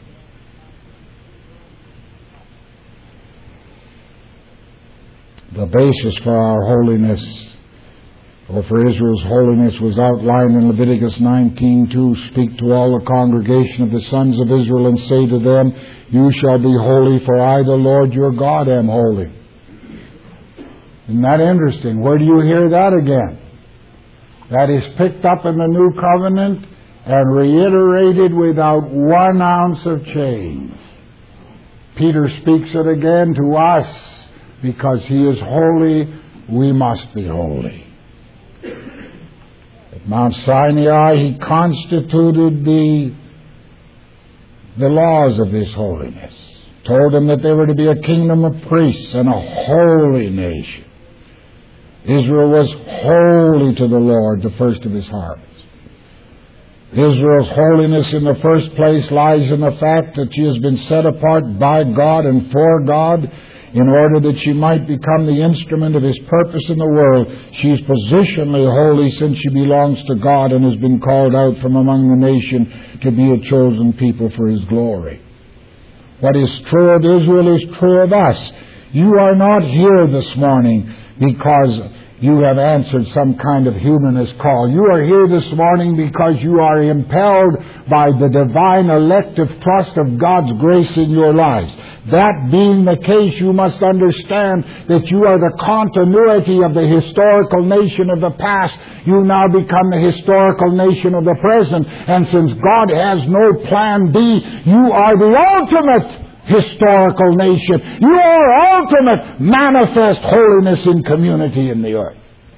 The basis for our holiness, or for Israel's holiness, was outlined in Leviticus nineteen two. Speak to all the congregation of the sons of Israel and say to them, you shall be holy, for I, the Lord your God, am holy. Isn't that interesting? Where do you hear that again? That is picked up in the New Covenant and reiterated without one ounce of change. Peter speaks it again to us. Because he is holy, we must be holy. At Mount Sinai, he constituted the, the laws of this holiness. Told them that they were to be a kingdom of priests and a holy nation. Israel was holy to the Lord, the first of his harvest. Israel's holiness in the first place lies in the fact that she has been set apart by God and for God in order that she might become the instrument of his purpose in the world. She is positionally holy since she belongs to God and has been called out from among the nation to be a chosen people for his glory. What is true of Israel is true of us. You are not here this morning because you have answered some kind of humanist call. You are here this morning because you are impelled by the divine elective thrust of God's grace in your lives. That being the case, you must understand that you are the continuity of the historical nation of the past. You now become the historical nation of the present. And since God has no plan B, you are the ultimate historical nation. You are ultimate manifest holiness in community in the earth.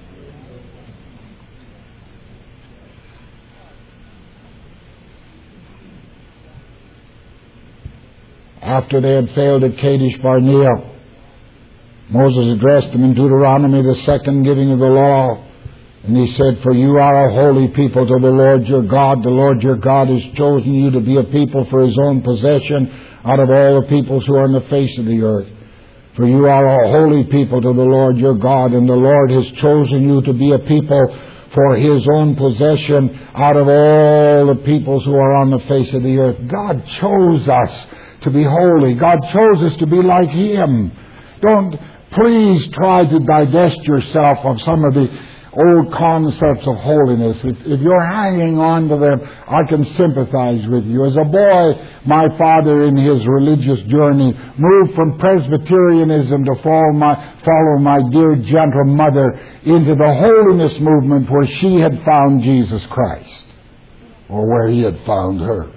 After they had failed at Kadesh Barnea, Moses addressed them in Deuteronomy, the second giving of the law. And he said, for you are a holy people to the Lord your God. The Lord your God has chosen you to be a people for his own possession out of all the peoples who are on the face of the earth. For you are a holy people to the Lord your God, and the Lord has chosen you to be a people for his own possession out of all the peoples who are on the face of the earth. God chose us to be holy. God chose us to be like him. Don't please try to divest yourself of some of the old concepts of holiness. If, if you're hanging on to them, I can sympathize with you. As a boy, my father in his religious journey moved from Presbyterianism to follow my, follow my dear gentle mother into the holiness movement where she had found Jesus Christ, or where he had found her.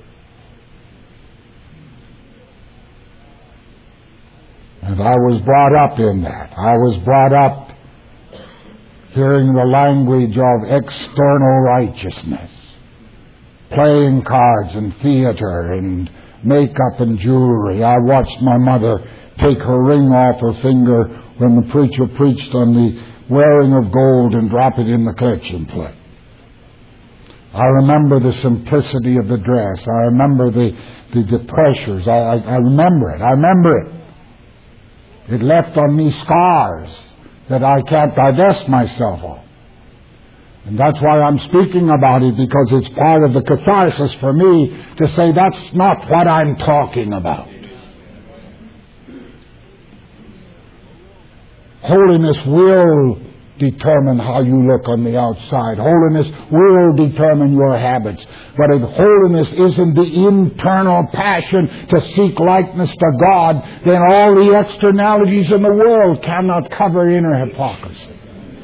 And I was brought up in that. I was brought up hearing the language of external righteousness, playing cards and theater and makeup and jewelry. I watched my mother take her ring off her finger when the preacher preached on the wearing of gold and drop it in the collection plate. I remember the simplicity of the dress. I remember the, the, the pressures. I, I, I remember it. I remember it. It left on me scars that I can't divest myself of. And that's why I'm speaking about it, because it's part of the catharsis for me to say that's not what I'm talking about. Holiness will determine how you look on the outside. Holiness will determine your habits. But if holiness isn't the internal passion to seek likeness to God, then all the externalities in the world cannot cover inner hypocrisy.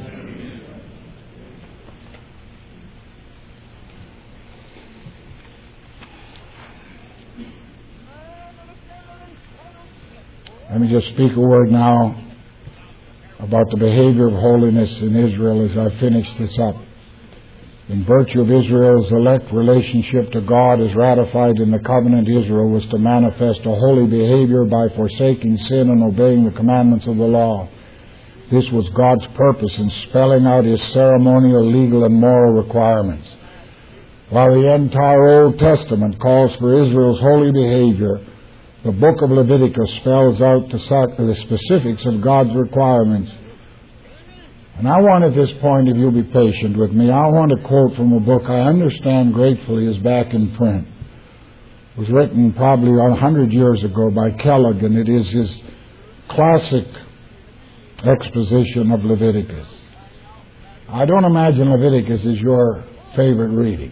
Let me just speak a word now about the behavior of holiness in Israel as I finish this up. In virtue of Israel's elect relationship to God as ratified in the covenant, Israel was to manifest a holy behavior by forsaking sin and obeying the commandments of the law. This was God's purpose in spelling out His ceremonial, legal, and moral requirements. While the entire Old Testament calls for Israel's holy behavior, the book of Leviticus spells out the specifics of God's requirements. And I want at this point, if you'll be patient with me, I want to quote from a book I understand gratefully is back in print. It was written probably a hundred years ago by Kellogg, and it is his classic exposition of Leviticus. I don't imagine Leviticus is your favorite reading.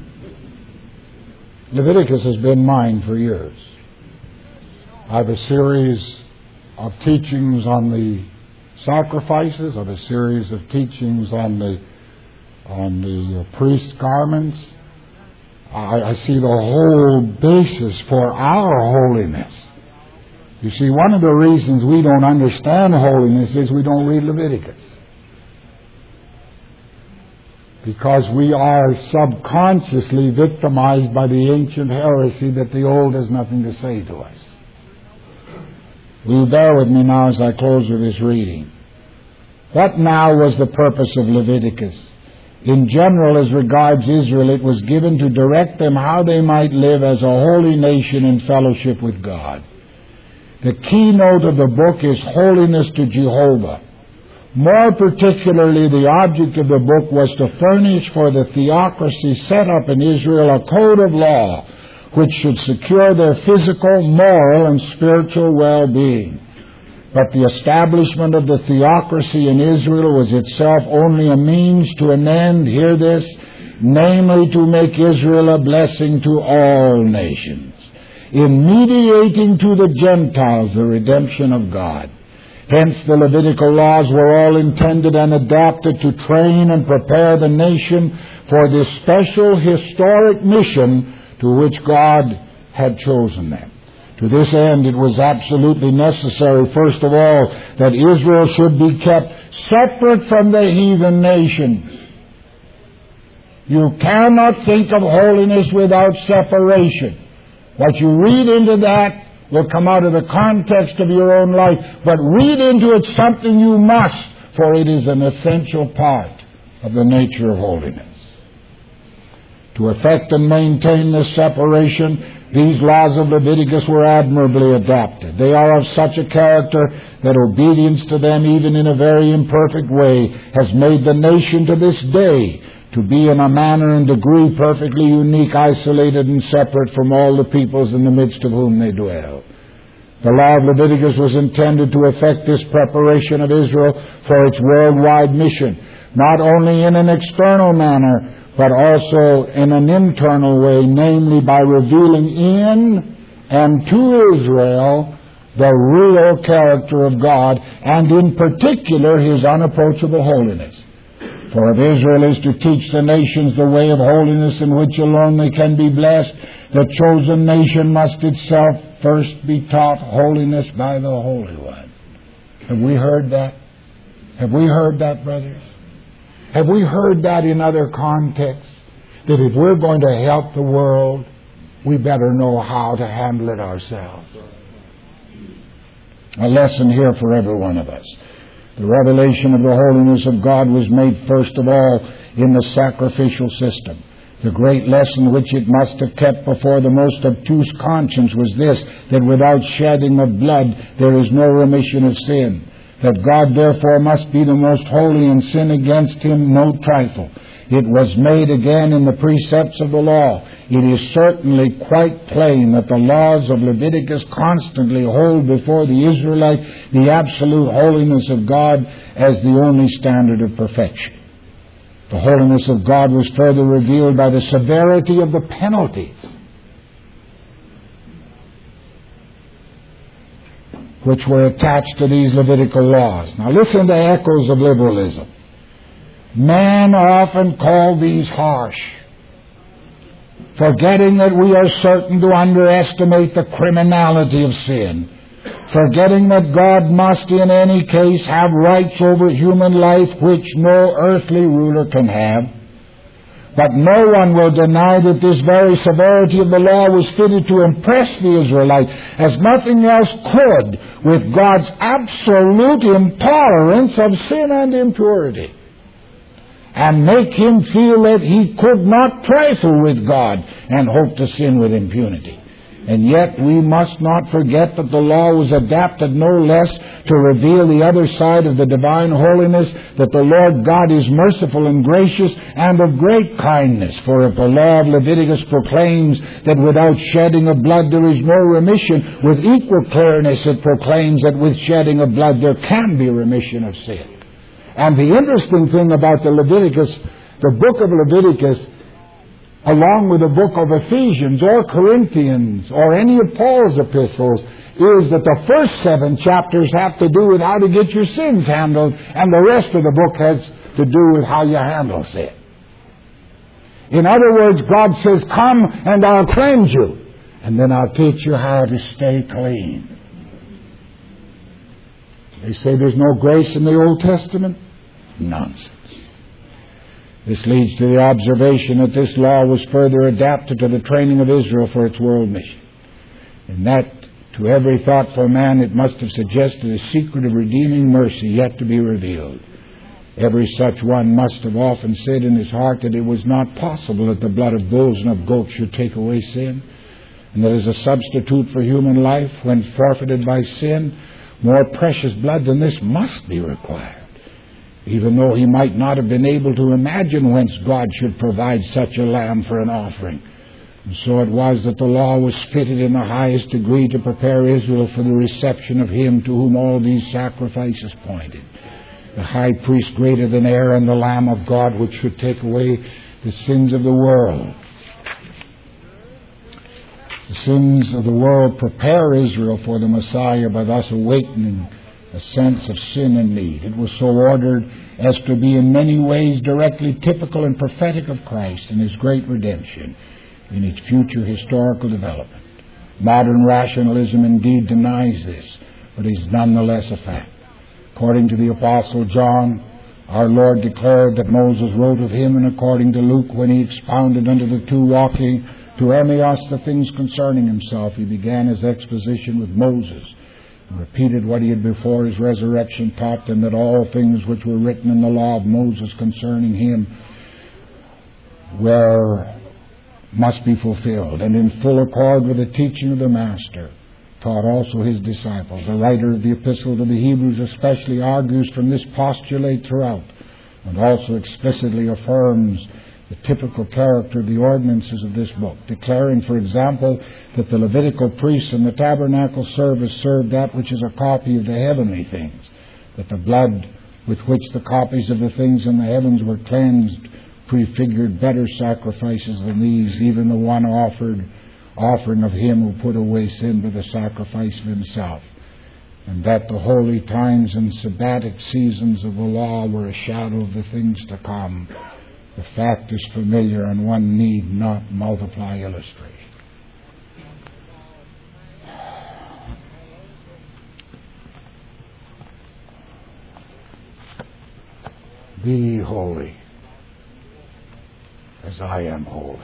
Leviticus has been mine for years. I have a series of teachings on the sacrifices, I have a series of teachings on the on the uh, priest's garments. I, I see the whole basis for our holiness. You see, one of the reasons we don't understand holiness is we don't read Leviticus. Because we are subconsciously victimized by the ancient heresy that the old has nothing to say to us. Will you bear with me now as I close with this reading? What now was the purpose of Leviticus? In general, as regards Israel, it was given to direct them how they might live as a holy nation in fellowship with God. The keynote of the book is holiness to Jehovah. More particularly, the object of the book was to furnish for the theocracy set up in Israel a code of law which should secure their physical, moral, and spiritual well-being. But the establishment of the theocracy in Israel was itself only a means to an end, hear this, namely to make Israel a blessing to all nations, in mediating to the Gentiles the redemption of God. Hence the Levitical laws were all intended and adapted to train and prepare the nation for this special historic mission to which God had chosen them. To this end, it was absolutely necessary, first of all, that Israel should be kept separate from the heathen nations. You cannot think of holiness without separation. What you read into that will come out of the context of your own life, but read into it something you must, for it is an essential part of the nature of holiness. To effect and maintain this separation, these laws of Leviticus were admirably adapted. They are of such a character that obedience to them, even in a very imperfect way, has made the nation to this day to be in a manner and degree perfectly unique, isolated, and separate from all the peoples in the midst of whom they dwell. The law of Leviticus was intended to effect this preparation of Israel for its worldwide mission, not only in an external manner, but also in an internal way, namely by revealing in and to Israel the real character of God, and in particular His unapproachable holiness. For if Israel is to teach the nations the way of holiness in which alone they can be blessed, the chosen nation must itself first be taught holiness by the Holy One. Have we heard that? Have we heard that, brothers? Have we heard that in other contexts? That if we're going to help the world, we better know how to handle it ourselves. A lesson here for every one of us. The revelation of the holiness of God was made first of all in the sacrificial system. The great lesson which it must have kept before the most obtuse conscience was this, that without shedding of blood there is no remission of sin. That God therefore must be the most holy, and sin against Him no trifle. It was made again in the precepts of the law. It is certainly quite plain that the laws of Leviticus constantly hold before the Israelite the absolute holiness of God as the only standard of perfection. The holiness of God was further revealed by the severity of the penalties which were attached to these Levitical laws. Now listen to echoes of liberalism. Men often call these harsh, forgetting that we are certain to underestimate the criminality of sin, forgetting that God must in any case have rights over human life which no earthly ruler can have. But no one will deny that this very severity of the law was fitted to impress the Israelite, as nothing else could, with God's absolute intolerance of sin and impurity, and make him feel that he could not trifle with God and hope to sin with impunity. And yet we must not forget that the law was adapted no less to reveal the other side of the divine holiness, that the Lord God is merciful and gracious and of great kindness. For if the law of Leviticus proclaims that without shedding of blood there is no remission, with equal clearness it proclaims that with shedding of blood there can be remission of sin. And the interesting thing about the Leviticus, the book of Leviticus, along with the book of Ephesians or Corinthians or any of Paul's epistles, is that the first seven chapters have to do with how to get your sins handled, and the rest of the book has to do with how you handle sin. In other words, God says, come and I'll cleanse you, and then I'll teach you how to stay clean. They say there's no grace in the Old Testament? Nonsense. This leads to the observation that this law was further adapted to the training of Israel for its world mission. And that, to every thoughtful man, it must have suggested a secret of redeeming mercy yet to be revealed. Every such one must have often said in his heart that it was not possible that the blood of bulls and of goats should take away sin, and that as a substitute for human life, when forfeited by sin, more precious blood than this must be required, even though he might not have been able to imagine whence God should provide such a lamb for an offering. And so it was that the law was fitted in the highest degree to prepare Israel for the reception of Him to whom all these sacrifices pointed. The high priest greater than Aaron, the Lamb of God, which should take away the sins of the world. The sins of the world prepare Israel for the Messiah by thus awakening a sense of sin and need. It was so ordered as to be in many ways directly typical and prophetic of Christ and His great redemption in its future historical development. Modern rationalism indeed denies this, but is nonetheless a fact. According to the Apostle John, our Lord declared that Moses wrote of Him, and according to Luke, when He expounded unto the two walking to Emmaus the things concerning Himself, He began His exposition with Moses, and repeated what He had before His resurrection taught them, that all things which were written in the law of Moses concerning Him were must be fulfilled, and in full accord with the teaching of the Master taught also His disciples. The writer of the Epistle to the Hebrews especially argues from this postulate throughout, and also explicitly affirms the typical character of the ordinances of this book, declaring, for example, that the Levitical priests in the tabernacle service served that which is a copy of the heavenly things, that the blood with which the copies of the things in the heavens were cleansed prefigured better sacrifices than these, even the one offered offering of Him who put away sin by the sacrifice of Himself, and that the holy times and sabbatic seasons of the law were a shadow of the things to come. The fact is familiar, and one need not multiply illustration. Be ye holy, as I am holy.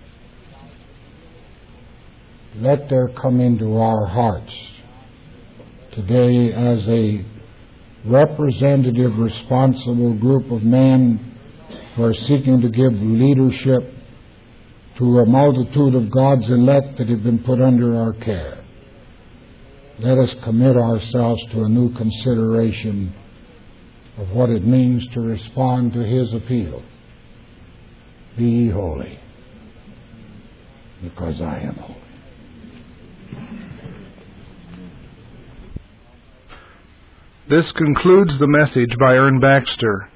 Let there come into our hearts today as a representative, responsible group of men who are seeking to give leadership to a multitude of God's elect that have been put under our care. Let us commit ourselves to a new consideration of what it means to respond to His appeal. Be ye holy, because I am holy. This concludes the message by Ern Baxter.